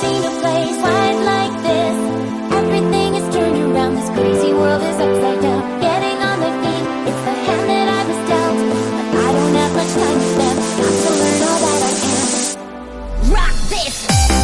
seen a place quite like this. Everything is turned around, this crazy world is upside down. Getting on my feet, it's the hand that I was dealt. But I don't have much time with them, got to learn all that I can. Rock this!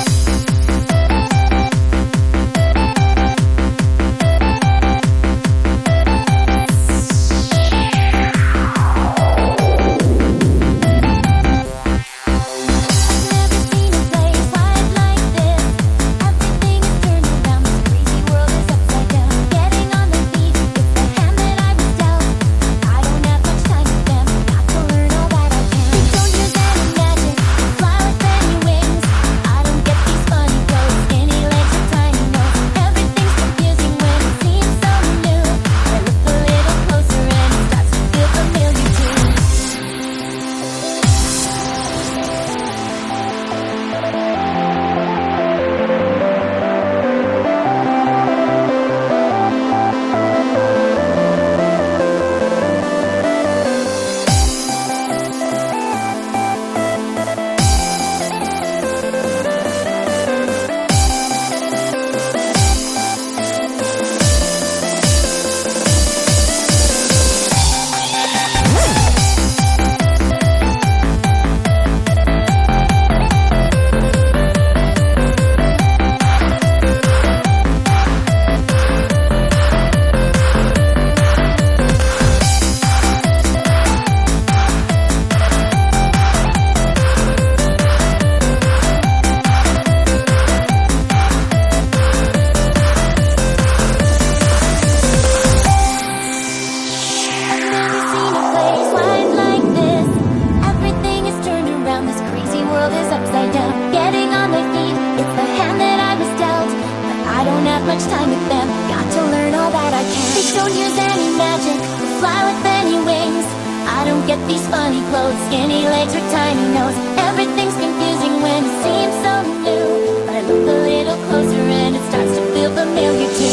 Much time with them, got to learn all that I can. They don't use any magic, fly with any wings. I don't get these funny clothes, skinny legs or tiny nose. Everything's confusing when it seems so new. But I look a little closer and it starts to feel familiar too.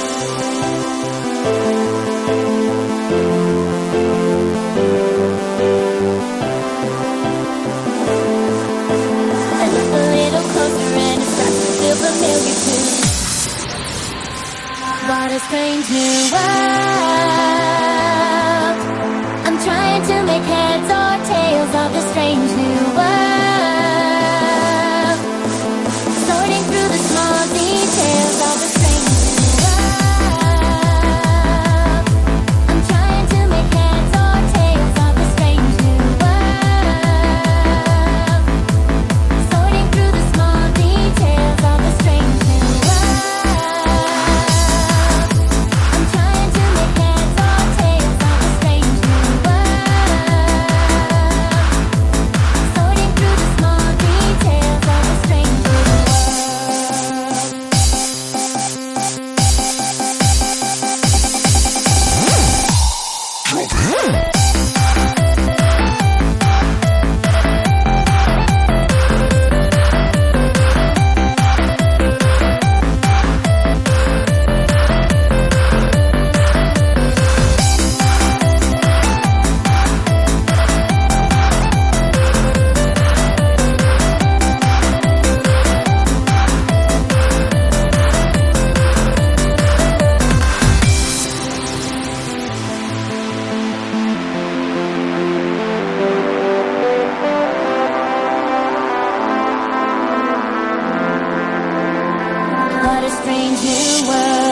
I look a little closer and it starts to feel familiar too. What a strange new world. I'm trying to make heads or tails of this strange new world. Sorting through the small details of the strange new world. I'm trying to make heads or tails of the strange new world. Sorting through the small details of the strange new world. What a strange new world.